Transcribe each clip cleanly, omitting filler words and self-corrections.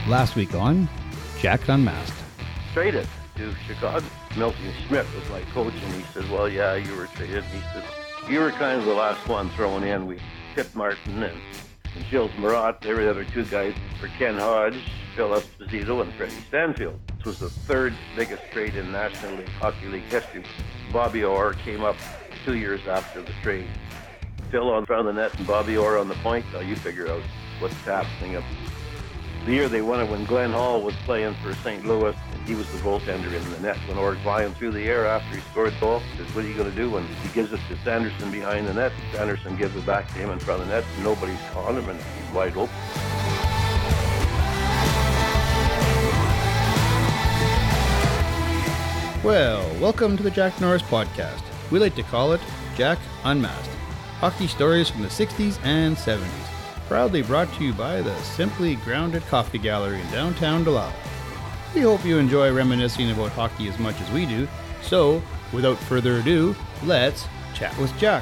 Last week on Jack Unmasked. Traded to Chicago. Milton Schmidt was my coach, and he said, well, yeah, you were traded. And he said, you were kind of the last one thrown in. We Pip Martin and Gilles Marat. They were the other two guys for Ken Hodge, Phil Esposito, and Freddie Stanfield. This was the third biggest trade in National League Hockey League history. Bobby Orr came up 2 years after the trade. Phil on front of the net and Bobby Orr on the point. Now you figure out what's happening. The year they won it when Glenn Hall was playing for St. Louis, and he was the goaltender in the net. When Orr's flying through the air after he scored the goal, he says, what are you going to do? And he gives it to Sanderson behind the net. Sanderson gives it back to him in front of the net. Nobody's caught him, and he's wide open. Well, welcome to the Jack Norris Podcast. We like to call it Jack Unmasked. Hockey stories from the 60s and 70s. Proudly brought to you by the Simply Grounded Coffee Gallery in downtown Delisle. We hope you enjoy reminiscing about hockey as much as we do. So, without further ado, let's chat with Jack.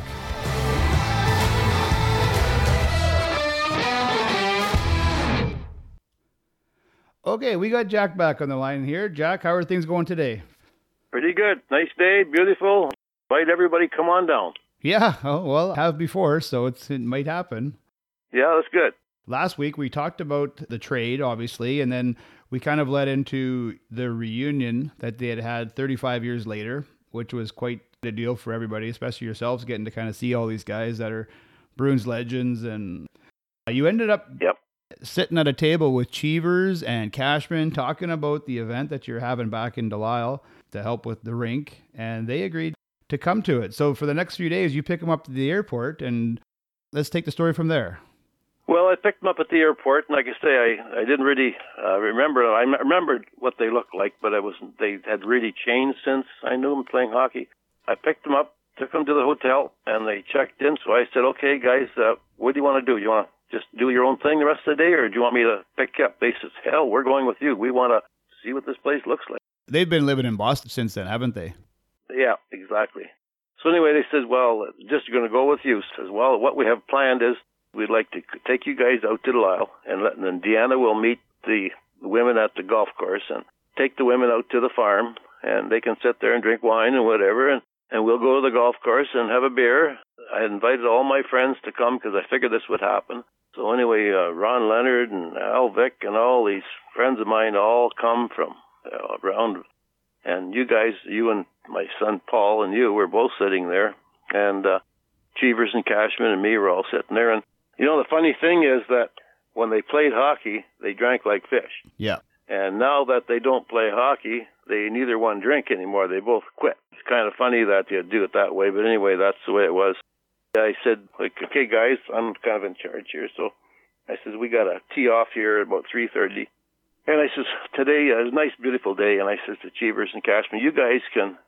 Okay, we got Jack back on the line here. Jack, how are things going today? Pretty good. Nice day, beautiful. Invite everybody, come on down. Yeah, well, I have before, so it might happen. Yeah, that's good. Last week we talked about the trade, obviously, and then we kind of led into the reunion that they had 35 years later, which was quite a deal for everybody, especially yourselves, getting to kind of see all these guys that are Bruins legends. And you ended up sitting at a table with Cheevers and Cashman talking about the event that you're having back in Delisle to help with the rink, and they agreed to come to it. So for the next few days, you pick them up to the airport, and let's take the story from there. Well, I picked them up at the airport, and like I say, I didn't really remember. I remembered what they looked like, but they had really changed since I knew them playing hockey. I picked them up, took them to the hotel, and they checked in. So I said, okay, guys, what do you want to do? You want to just do your own thing the rest of the day, or do you want me to pick you up? They said, hell, we're going with you. We want to see what this place looks like. They've been living in Boston since then, haven't they? Yeah, exactly. So anyway, they said, well, just going to go with you. Says, well, what we have planned is we'd like to take you guys out to Delisle, and then Deanna will meet the women at the golf course and take the women out to the farm, and they can sit there and drink wine and whatever, and we'll go to the golf course and have a beer. I had invited all my friends to come because I figured this would happen. So anyway, Ron Leonard and Al Vick and all these friends of mine all come from around, and you guys, you and my son Paul and you were both sitting there, and Cheevers and Cashman and me were all sitting there. And you know, the funny thing is that when they played hockey, they drank like fish. Yeah. And now that they don't play hockey, they neither one drink anymore. They both quit. It's kind of funny that you do it that way, but anyway, that's the way it was. I said, like, okay, guys, I'm kind of in charge here. So I said, we got to tee off here at about 3:30. And I says, today is a nice, beautiful day. And I says to Cheevers and Cashman, you guys can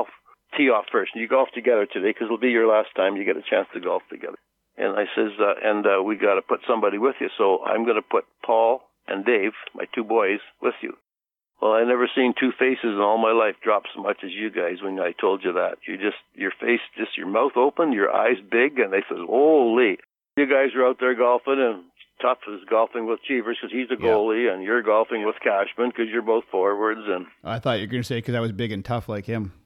tee off first. And you golf together today because it'll be your last time you get a chance to golf together. And I says, we got to put somebody with you. So I'm going to put Paul and Dave, my two boys, with you. Well, I never seen two faces in all my life drop so much as you guys when I told you that. Your face, just your mouth open, your eyes big, and they says, holy. You guys are out there golfing, and Tuff is golfing with Cheevers because he's a goalie, and you're golfing with Cashman because you're both forwards. And I thought you were going to say because I was big and tough like him.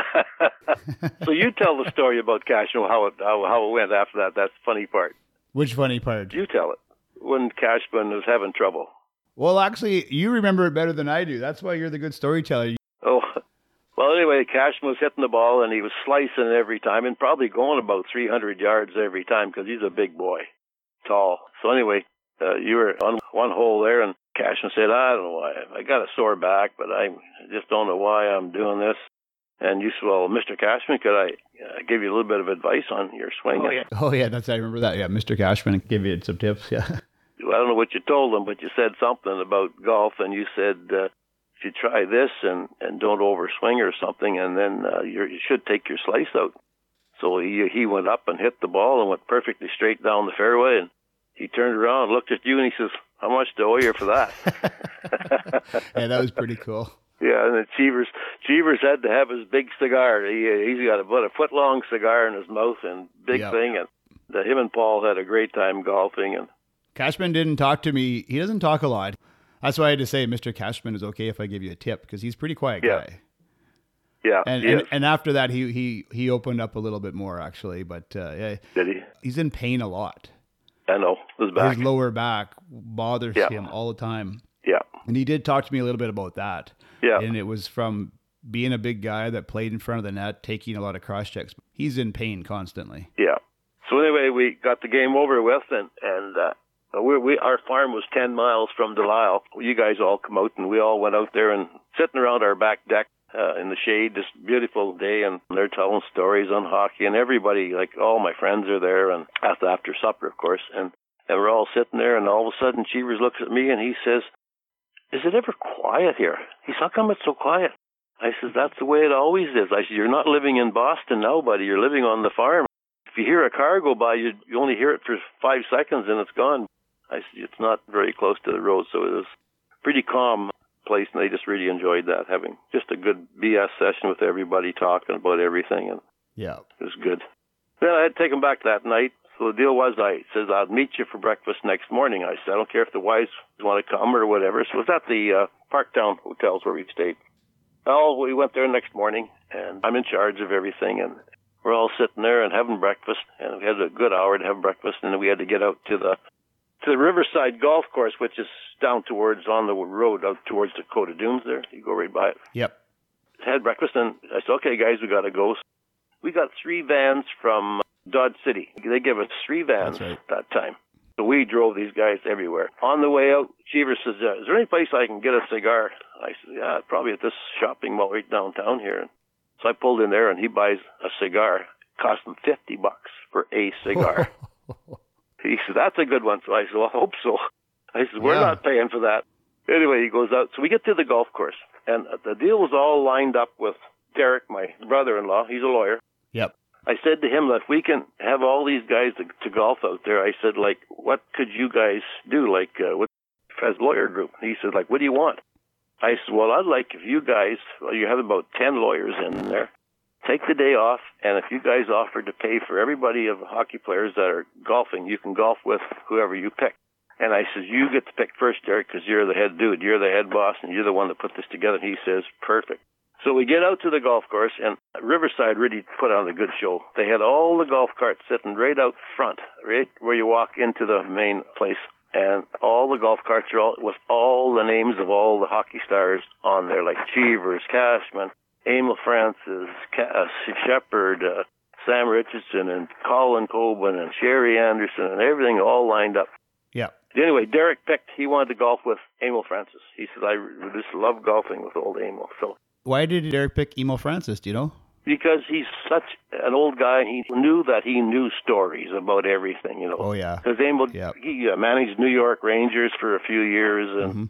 So you tell the story about Cashman, how it went after that. That's the funny part. Which funny part? You tell it. When Cashman was having trouble. Well, actually, you remember it better than I do. That's why you're the good storyteller. Oh, well, anyway, Cashman was hitting the ball, and he was slicing every time, and probably going about 300 yards every time because he's a big boy, tall. So anyway, you were on one hole there, and Cashman said, I don't know why. I got a sore back, but I just don't know why I'm doing this. And you said, well, Mr. Cashman, could I give you a little bit of advice on your swing? Oh, yeah, I remember that. Yeah, Mr. Cashman gave you some tips, yeah. Well, I don't know what you told him, but you said something about golf, and you said, if you try this and don't overswing or something, and then you should take your slice out. So he went up and hit the ball and went perfectly straight down the fairway, and he turned around and looked at you, and he says, how much do I owe you for that? Yeah, that was pretty cool. Yeah, and then Cheevers had to have his big cigar. He's got about a foot-long cigar in his mouth and big thing, and him and Paul had a great time golfing. And Cashman didn't talk to me. He doesn't talk a lot. That's why I had to say Mr. Cashman is okay if I give you a tip, because he's a pretty quiet Yeah. guy. Yeah, And after that, he opened up a little bit more, actually. But yeah, did he? he's in pain a lot. I know. His back. His lower back bothers Yeah. him all the time. Yeah. And he did talk to me a little bit about that. Yeah. And it was from being a big guy that played in front of the net, taking a lot of cross checks. He's in pain constantly. Yeah. So anyway, we got the game over with, and our farm was 10 miles from Delisle. You guys all come out, and we all went out there and sitting around our back deck in the shade, this beautiful day, and they're telling stories on hockey, and everybody, like all my friends are there, and after supper, of course, and we're all sitting there, and all of a sudden Cheevers looks at me and he says, "Is it ever quiet here?" He said, "How come it's so quiet?" I said, "That's the way it always is." I said, "You're not living in Boston now, buddy. You're living on the farm. If you hear a car go by, you only hear it for 5 seconds and it's gone." I said, "It's not very close to the road," so it was pretty calm place, and they just really enjoyed that, having just a good BS session with everybody, talking about everything, and Yeah. it was good. Then I had to take him back that night. So the deal was, I says, "I'll meet you for breakfast next morning." I said, "I don't care if the wives want to come or whatever." So it was at the Parktown hotels where we stayed. Well, we went there next morning, and I'm in charge of everything, and we're all sitting there and having breakfast, and we had a good hour to have breakfast, and then we had to get out to the Riverside Golf Course, which is down towards, on the road out towards Dakota Dunes there. You go right by it. Yep. Had breakfast, and I said, "Okay, guys, we got to go." We got 3 vans from Dodge City. They give us 3 vans That's right. that time. So we drove these guys everywhere. On the way out, Cheever says, "Is there any place I can get a cigar?" I said, "Yeah, probably at this shopping mall right downtown here." So I pulled in there, and he buys a cigar. It cost him $50 for a cigar. He said, "That's a good one." So I said, "Well, I hope so." I said, "We're not paying for that." Anyway, he goes out. So we get to the golf course, and the deal was all lined up with Derek, my brother-in-law. He's a lawyer. Yep. I said to him that if we can have all these guys to golf out there, I said, like, what could you guys do, like, what as lawyer group? He said, like, "What do you want?" I said, "Well, I'd like if you guys, well, you have about 10 lawyers in there, take the day off, and if you guys offer to pay for everybody of hockey players that are golfing, you can golf with whoever you pick." And I said, "You get to pick first, Derek, because you're the head dude. You're the head boss, and you're the one that put this together." And he says, "Perfect." So we get out to the golf course, and Riverside really put on a good show. They had all the golf carts sitting right out front, right where you walk into the main place. And all the golf carts are all with all the names of all the hockey stars on there, like Cheevers, Cashman, Emil Francis, Shepard, Sam Richardson, and Colin Coben, and Sherry Anderson, and everything all lined up. Yeah. Anyway, Derek picked, he wanted to golf with Emil Francis. He said, "I just love golfing with old Emil." So, Why did Derek pick Emil Francis? Do you know? because he's such an old guy, he knew that he knew stories about everything, you know. Oh, yeah. Because Emil, Yeah. he managed New York Rangers for a few years, and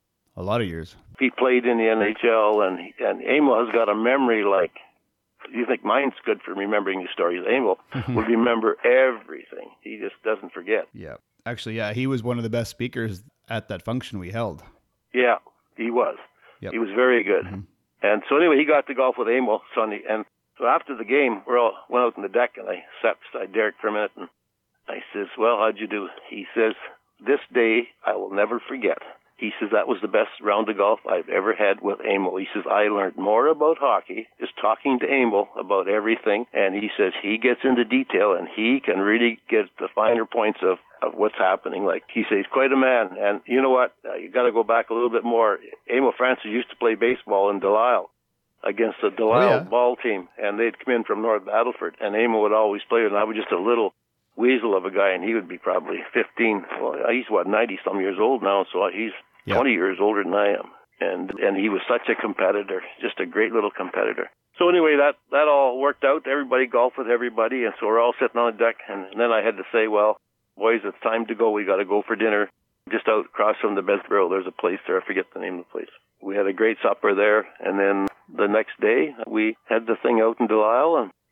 A lot of years. he played in the NHL, and Emil has got a memory like, you think mine's good for remembering the stories. Emil would remember everything. He just doesn't forget. Yeah. Actually, yeah, he was one of the best speakers at that function we held. Yeah, he was. Yep. He was very good. And so anyway, he got to golf with Emil Sunday. And so after the game, we all went out on the deck, and I sat beside Derek for a minute, and I says, "Well, how'd you do?" He says, "This day I will never forget." He says, "That was the best round of golf I've ever had with Emil." He says, "I learned more about hockey just talking to Emil about everything." And he says he gets into detail, and he can really get the finer points of what's happening. Like, he says, he's quite a man. And you know what? You got to go back a little bit more. Emil Francis used to play baseball in Delisle against the Delisle ball team, and they'd come in from North Battleford, and Emil would always play, and I was just a little weasel of a guy, and he would be probably 15. Well, he's, 90-some years old now, so he's 20 years older than I am. And he was such a competitor, just a great little competitor. So anyway, that all worked out. Everybody golfed with everybody, and so we're all sitting on the deck, and then I had to say, "Well, boys, it's time to go. We got to go for dinner. Just out across from the Bessborough, there's a place there. I forget the name of the place." We had a great supper there, and then the next day, we had the thing out in Delisle, and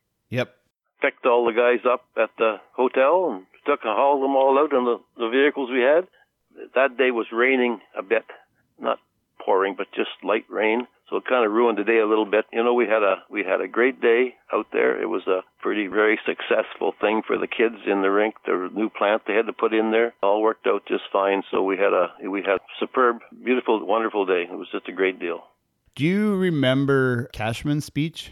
picked all the guys up at the hotel, and hauled them all out in the vehicles we had. That day was raining a bit, not pouring, but just light rain. So it kind of ruined the day a little bit. You know, we had a great day out there. It was a very successful thing for the kids in the rink. The new plant they had to put in there all worked out just fine. So we had a superb, beautiful, wonderful day. It was just a great deal. Do you remember Cashman's speech?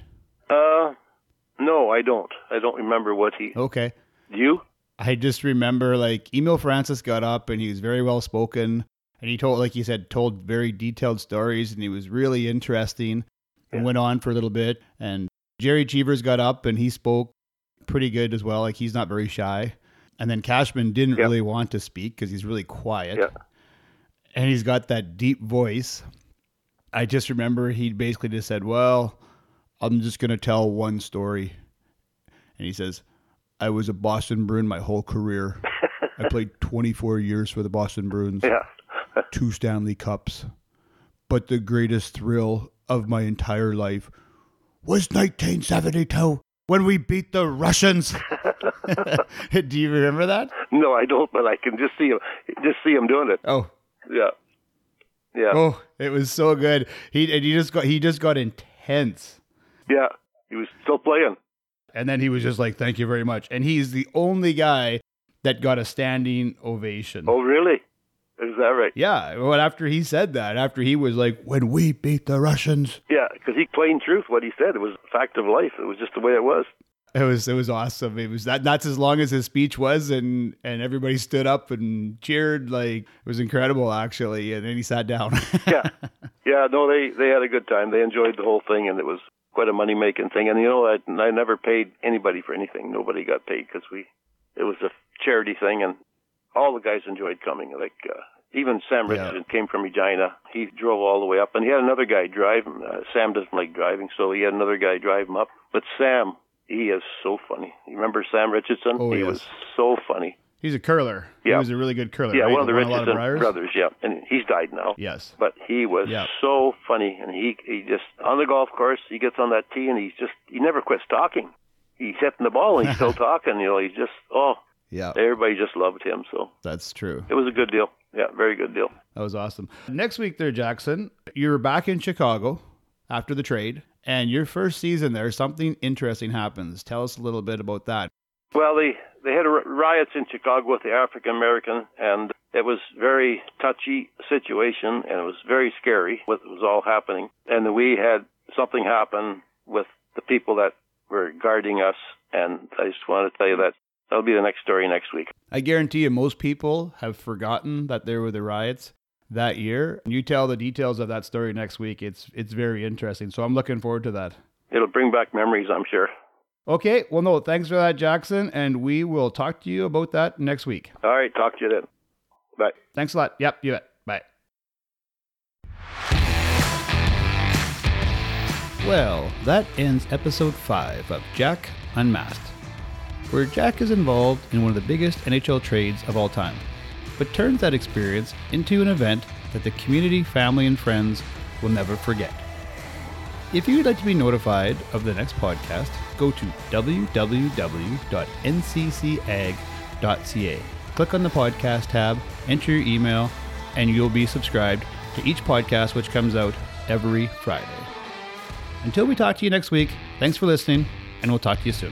No, I don't. I don't remember what he... Okay. Do you? I just remember, like, Emil Francis got up and he was very well spoken. And he told, like you said, told very detailed stories, and he was really interesting and went on for a little bit. And Jerry Cheevers got up and he spoke pretty good as well. Like, he's not very shy. And then Cashman didn't really want to speak because he's really quiet. Yeah. And he's got that deep voice. I just remember he basically just said, well, I'm just going to tell one story. And he says, I was a Boston Bruin my whole career. I played 24 years for the Boston Bruins. Yeah. 2 Stanley Cups. But the greatest thrill of my entire life was 1972 when we beat the Russians. Do you remember that? No, I don't, but I can just see him doing it. Oh. Yeah. Yeah. Oh, it was so good. He just got intense. Yeah. He was still playing. And then he was just like, thank you very much. And he's the only guy that got a standing ovation. Oh, really? Is that right? Yeah. Well, after he said that, after he was like, when we beat the Russians. Yeah, because he plain truth what he said. It was a fact of life. It was just the way it was. It was awesome. It was that's as long as his speech was, and everybody stood up and cheered. Like, it was incredible, actually. And then he sat down. Yeah. No, they had a good time. They enjoyed the whole thing, and it was quite a money-making thing. And, you know, I never paid anybody for anything. Nobody got paid because it was a charity thing, and all the guys enjoyed coming. Like, even Sam Richardson came from Regina. He drove all the way up, and he had another guy drive him. Sam doesn't like driving, so he had another guy drive him up. But Sam, he is so funny. You remember Sam Richardson? Oh, he was so funny. He's a curler. Yeah. He was a really good curler. Yeah, right? One of the Richardson brothers, yeah. And he's died now. Yes. But he was so funny. And he just, on the golf course, he gets on that tee and he never quits talking. He's hitting the ball and he's still talking. You know, he's just, everybody just loved him. So that's true. It was a good deal. Yeah, very good deal. That was awesome. Next week there, Jackson, you're back in Chicago after the trade. And your first season there, something interesting happens. Tell us a little bit about that. Well, they had riots in Chicago with the African American, and it was very touchy situation, and it was very scary what was all happening. And we had something happen with the people that were guarding us, and I just want to tell you that that'll be the next story next week. I guarantee you most people have forgotten that there were the riots that year. You tell the details of that story next week. It's very interesting. So I'm looking forward to that. It'll bring back memories, I'm sure. Okay. Well, no, thanks for that, Jackson. And we will talk to you about that next week. All right. Talk to you then. Bye. Thanks a lot. Yep. You bet. Bye. Well, that ends episode 5 of Jack Unmasked, where Jack is involved in one of the biggest NHL trades of all time, but turns that experience into an event that the community, family, and friends will never forget. If you'd like to be notified of the next podcast, go to www.nccag.ca. Click on the podcast tab, enter your email, and you'll be subscribed to each podcast which comes out every Friday. Until we talk to you next week, thanks for listening, and we'll talk to you soon.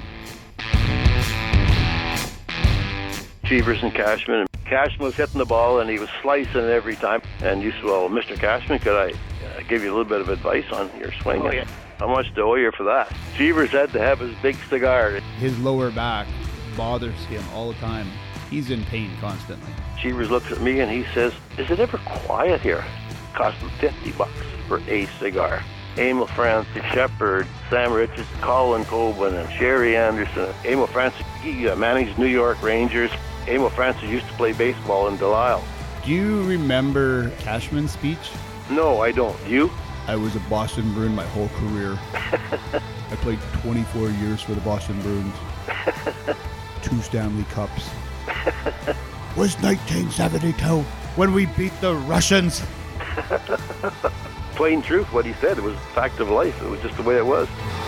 Cheevers and Cashman. Cashman was hitting the ball, and he was slicing it every time. And you said, well, Mr. Cashman, could I give you a little bit of advice on your swing? Oh, yeah. How much do I owe you for that? Cheevers had to have his big cigar. His lower back bothers him all the time. He's in pain constantly. Cheevers looks at me and he says, is it ever quiet here? It cost him $50 for a cigar. Emil Francis, Shepard, Sam Richards, Colin Coben, and Sherry Anderson. Emil Francis, he managed New York Rangers. Emil Francis used to play baseball in Delisle. Do you remember Cashman's speech? No, I don't. You? I was a Boston Bruin my whole career. I played 24 years for the Boston Bruins. 2 Stanley Cups. Was 1972 when we beat the Russians. Plain truth what he said. It was a fact of life. It was just the way it was.